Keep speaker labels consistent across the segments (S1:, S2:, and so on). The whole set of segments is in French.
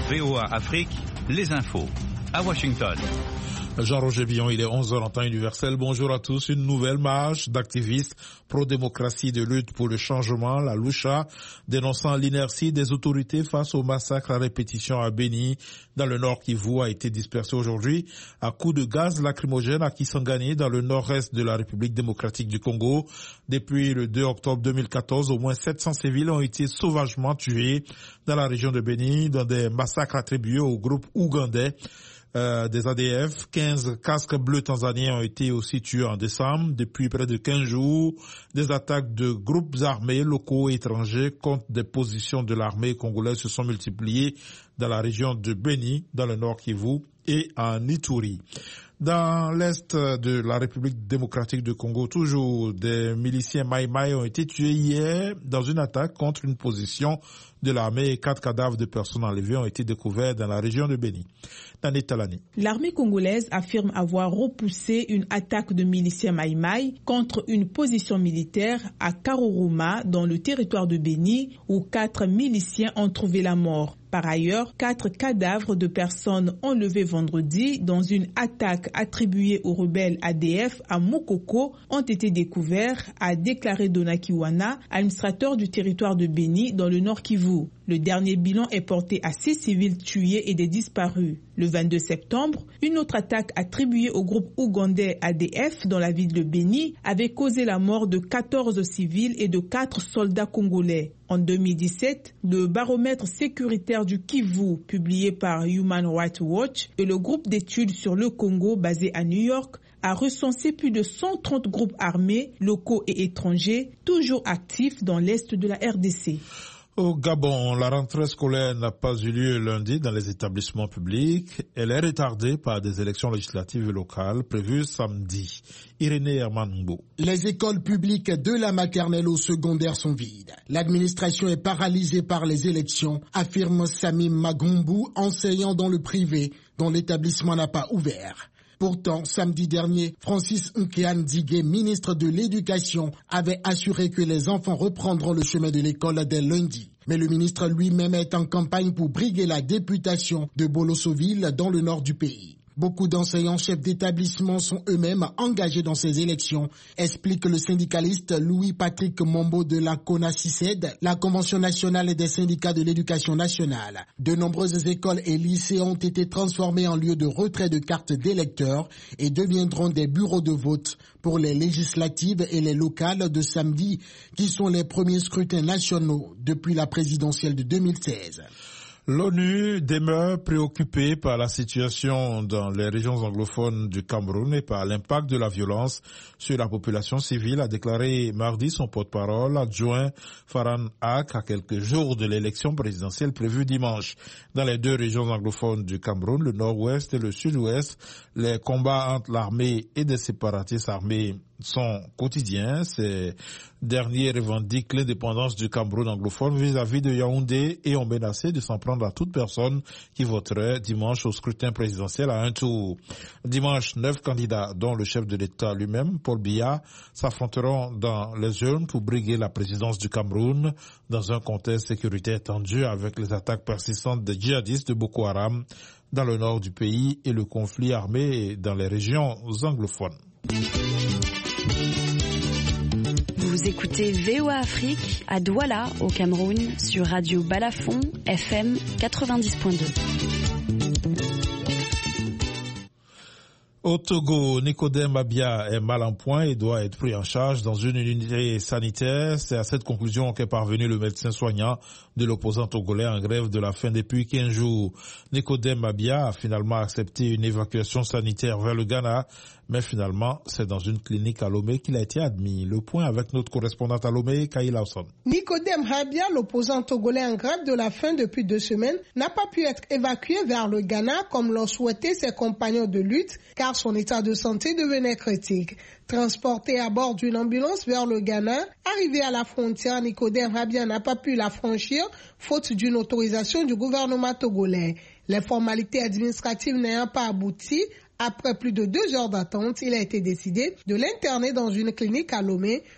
S1: VOA Afrique, les infos à Washington.
S2: Jean-Roger Billon, il est 11h en temps universel. Bonjour à tous. Une nouvelle marche d'activistes pro-démocratie de lutte pour le changement, la Lucha, dénonçant l'inertie des autorités face au massacre à répétition à Beni, dans le nord Kivu, a été dispersée aujourd'hui à coups de gaz lacrymogène à Kisangani, dans le nord-est de la République démocratique du Congo. Depuis le 2 octobre 2014, au moins 700 civils ont été sauvagement tués dans la région de Beni, dans des massacres attribués au groupe ougandais. Des ADF, 15 casques bleus tanzaniens ont été aussi tués en décembre. Depuis près de 15 jours, des attaques de groupes armés locaux et étrangers contre des positions de l'armée congolaise se sont multipliées dans la région de Beni, dans le nord Kivu et en Ituri. Dans l'est de la République démocratique du Congo, toujours des miliciens Maï-Maï ont été tués hier dans une attaque contre une position de l'armée et 4 cadavres de personnes enlevées ont été découverts dans la région de Beni.
S3: L'armée congolaise affirme avoir repoussé une attaque de miliciens Maï-Maï contre une position militaire à Karoruma dans le territoire de Beni où 4 miliciens ont trouvé la mort. Par ailleurs, 4 cadavres de personnes enlevées vendredi dans une attaque attribuée aux rebelles ADF à Mokoko ont été découverts, a déclaré Donakiwana, administrateur du territoire de Beni dans le nord Kivu. Le dernier bilan est porté à 6 civils tués et des disparus. Le 22 septembre, une autre attaque attribuée au groupe ougandais ADF dans la ville de Beni avait causé la mort de 14 civils et de 4 soldats congolais. En 2017, le baromètre sécuritaire du Kivu, publié par Human Rights Watch et le groupe d'études sur le Congo basé à New York, a recensé plus de 130 groupes armés, locaux et étrangers, toujours actifs dans l'est de la RDC.
S2: Au Gabon, la rentrée scolaire n'a pas eu lieu lundi dans les établissements publics. Elle est retardée par des élections législatives et locales prévues samedi. Irénée Hermanbo.
S4: Les écoles publiques de la maternelle au secondaire sont vides. L'administration est paralysée par les élections, affirme Samim Magumbu, enseignant dans le privé, dont l'établissement n'a pas ouvert. Pourtant, samedi dernier, Francis Nkean Digué, ministre de l'Éducation, avait assuré que les enfants reprendront le chemin de l'école dès lundi. Mais le ministre lui-même est en campagne pour briguer la députation de Bolosoville dans le nord du pays. Beaucoup d'enseignants chefs d'établissement sont eux-mêmes engagés dans ces élections, explique le syndicaliste Louis-Patrick Mombo de la CONACICED, la Convention nationale des syndicats de l'éducation nationale. De nombreuses écoles et lycées ont été transformés en lieux de retrait de cartes d'électeurs et deviendront des bureaux de vote pour les législatives et les locales de samedi, qui sont les premiers scrutins nationaux depuis la présidentielle de 2016.
S2: L'ONU demeure préoccupée par la situation dans les régions anglophones du Cameroun et par l'impact de la violence sur la population civile, a déclaré mardi son porte-parole adjoint Farhan Haq à quelques jours de l'élection présidentielle prévue dimanche. Dans les 2 régions anglophones du Cameroun, le nord-ouest et le sud-ouest, les combats entre l'armée et des séparatistes armés sont quotidiens. Ces derniers revendiquent l'indépendance du Cameroun anglophone vis-à-vis de Yaoundé et ont menacé de s'en prendre à toute personne qui voterait dimanche au scrutin présidentiel à un tour. Dimanche, 9 candidats, dont le chef de l'État lui-même, Paul Biya, s'affronteront dans les urnes pour briguer la présidence du Cameroun dans un contexte sécuritaire tendu avec les attaques persistantes des djihadistes de Boko Haram dans le nord du pays et le conflit armé dans les régions anglophones.
S5: Vous écoutez VOA Afrique à Douala, au Cameroun, sur Radio Balafon, FM 90.2.
S2: Au Togo, Nicodème Abia est mal en point et doit être pris en charge dans une unité sanitaire. C'est à cette conclusion qu'est parvenu le médecin soignant de l'opposant togolais en grève de la faim depuis 15 jours. Nicodème Abia a finalement accepté une évacuation sanitaire vers le Ghana, mais finalement, c'est dans une clinique à Lomé qu'il a été admis. Le point avec notre correspondante à Lomé, Kaïla Osson.
S6: Nicodème Abia, l'opposant togolais en grève de la faim depuis 2 semaines, n'a pas pu être évacué vers le Ghana comme l'ont souhaité ses compagnons de lutte, car son état de santé devenait critique. Transporté à bord d'une ambulance vers le Ghana, arrivé à la frontière, Nicodème Abia n'a pas pu la franchir, faute d'une autorisation du gouvernement togolais. Les formalités administratives n'ayant pas abouti, après plus de 2 heures d'attente, il a été décidé de l'interner dans une clinique à Lomé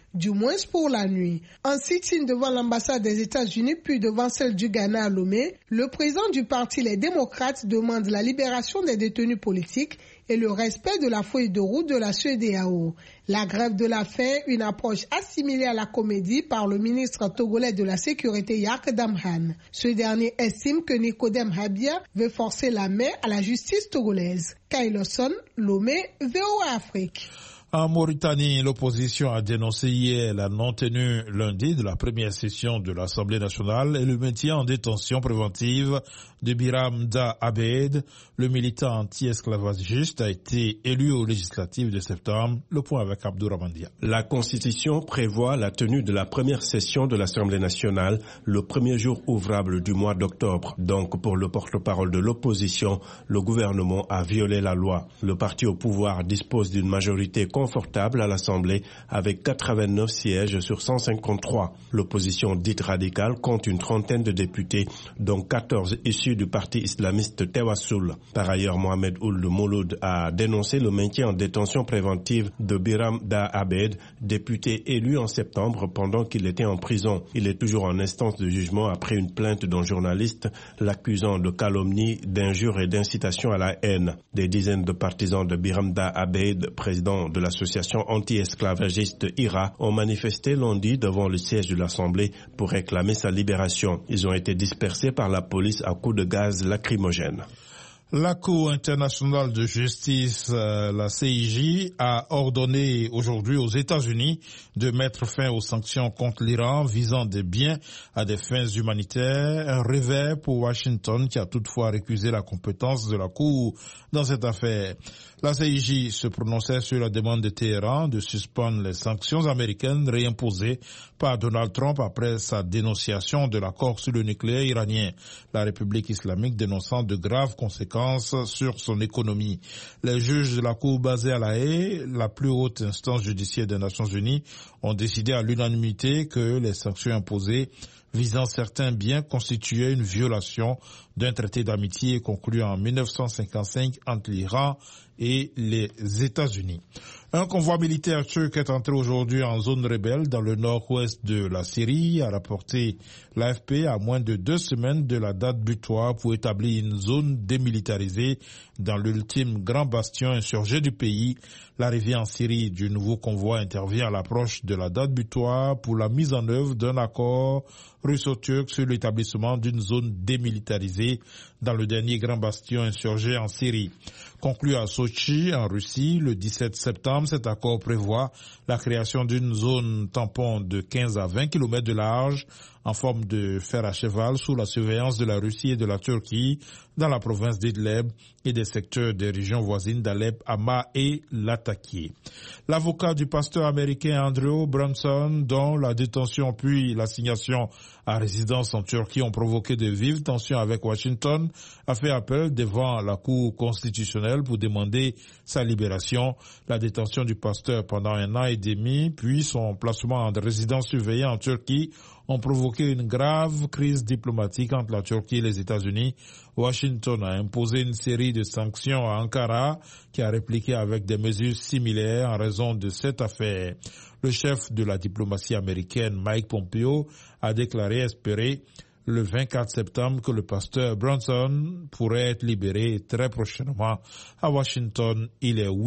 S6: du moins pour la nuit. En sit-in devant l'ambassade des États-Unis puis devant celle du Ghana à Lomé, le président du parti Les Démocrates demande la libération des détenus politiques et le respect de la feuille de route de la CEDEAO. La grève de la faim, une approche assimilée à la comédie par le ministre togolais de la Sécurité Yark Damhan. Ce dernier estime que Nicodème Habia veut forcer la main à la justice togolaise. Kailoson, Lomé, VOA Afrique.
S2: En Mauritanie, l'opposition a dénoncé hier la non-tenue lundi de la première session de l'Assemblée nationale et le maintien en détention préventive de Biram Da Abeid. Le militant anti-esclavagiste a été élu aux législatives de septembre. Le point avec Abdourahmane Dia.
S7: La Constitution prévoit la tenue de la première session de l'Assemblée nationale le premier jour ouvrable du mois d'octobre. Donc, pour le porte-parole de l'opposition, le gouvernement a violé la loi. Le parti au pouvoir dispose d'une majorité confortable à l'Assemblée avec 89 sièges sur 153. L'opposition dite radicale compte une trentaine de députés, dont 14 issus du parti islamiste Tewassul. Par ailleurs, Mohamed Ould Mouloud a dénoncé le maintien en détention préventive de Biram Da Abeid, député élu en septembre pendant qu'il était en prison. Il est toujours en instance de jugement après une plainte d'un journaliste l'accusant de calomnie, d'injures et d'incitation à la haine. Des dizaines de partisans de Biram Da Abeid, président de l'association anti-esclavagiste IRA, ont manifesté lundi devant le siège de l'Assemblée pour réclamer sa libération. Ils ont été dispersés par la police à coups de gaz lacrymogène.
S2: La Cour internationale de justice, la CIJ, a ordonné aujourd'hui aux États-Unis de mettre fin aux sanctions contre l'Iran visant des biens à des fins humanitaires. Un réveil pour Washington qui a toutefois récusé la compétence de la Cour dans cette affaire. La CIJ se prononçait sur la demande de Téhéran de suspendre les sanctions américaines réimposées par Donald Trump après sa dénonciation de l'accord sur le nucléaire iranien. La République islamique dénonçant de graves conséquences sur son économie. Les juges de la Cour basée à La Haye, la plus haute instance judiciaire des Nations Unies, ont décidé à l'unanimité que les sanctions imposées visant certains biens constituaient une violation d'un traité d'amitié conclu en 1955 entre l'Iran et les États-Unis. Un convoi militaire turc est entré aujourd'hui en zone rebelle dans le nord-ouest de la Syrie, a rapporté l'AFP à moins de 2 semaines de la date butoir pour établir une zone démilitarisée dans l'ultime grand bastion insurgé du pays. L'arrivée en Syrie du nouveau convoi intervient à l'approche de la date butoir pour la mise en œuvre d'un accord russo-turc sur l'établissement d'une zone démilitarisée dans le dernier grand bastion insurgé en Syrie. Conclu à Sochi, en Russie, le 17 septembre, cet accord prévoit la création d'une zone tampon de 15 à 20 km de large en forme de fer à cheval sous la surveillance de la Russie et de la Turquie dans la province d'Idlib et des secteurs des régions voisines d'Alep, Hama et Latakia. L'avocat du pasteur américain Andrew Brunson, dont la détention puis l'assignation à résidence en Turquie ont provoqué de vives tensions avec Washington, a fait appel devant la Cour constitutionnelle pour demander sa libération. La détention du pasteur pendant 1 an et demi, puis son placement en résidence surveillée en Turquie ont provoqué une grave crise diplomatique entre la Turquie et les États-Unis. Washington a imposé une série de sanctions à Ankara, qui a répliqué avec des mesures similaires en raison de cette affaire. Le chef de la diplomatie américaine, Mike Pompeo, a déclaré espérer le 24 septembre que le pasteur Brunson pourrait être libéré très prochainement. À Washington, il est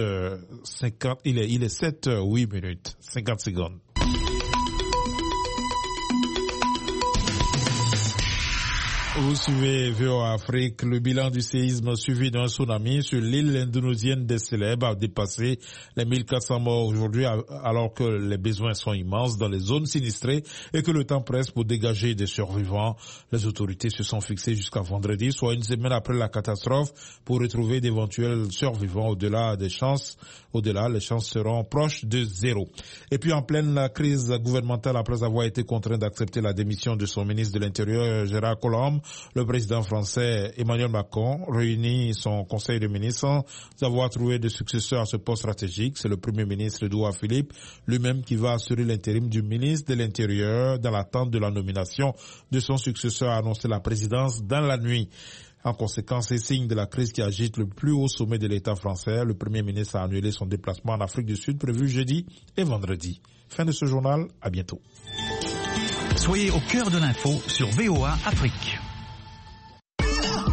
S2: 7h08 minutes, 50 secondes. Vous suivez VOA Afrique. Le bilan du séisme suivi d'un tsunami sur l'île indonésienne des Célèbres a dépassé les 1400 morts aujourd'hui, alors que les besoins sont immenses dans les zones sinistrées et que le temps presse pour dégager des survivants. Les autorités se sont fixées jusqu'à vendredi, soit 1 semaine après la catastrophe, pour retrouver d'éventuels survivants. Au-delà, les chances seront proches de 0. Et puis en pleine la crise gouvernementale, après avoir été contraint d'accepter la démission de son ministre de l'Intérieur, Gérard Collomb, le président français Emmanuel Macron réunit son conseil de ministres sans avoir trouvé de successeur à ce poste stratégique. C'est le premier ministre Édouard Philippe lui-même qui va assurer l'intérim du ministre de l'Intérieur dans l'attente de la nomination de son successeur, a annoncé la présidence dans la nuit. En conséquence, c'est signe de la crise qui agite le plus haut sommet de l'État français. Le Premier ministre a annulé son déplacement en Afrique du Sud prévu jeudi et vendredi. Fin de ce journal, à bientôt.
S1: Soyez au cœur de l'info sur VOA Afrique.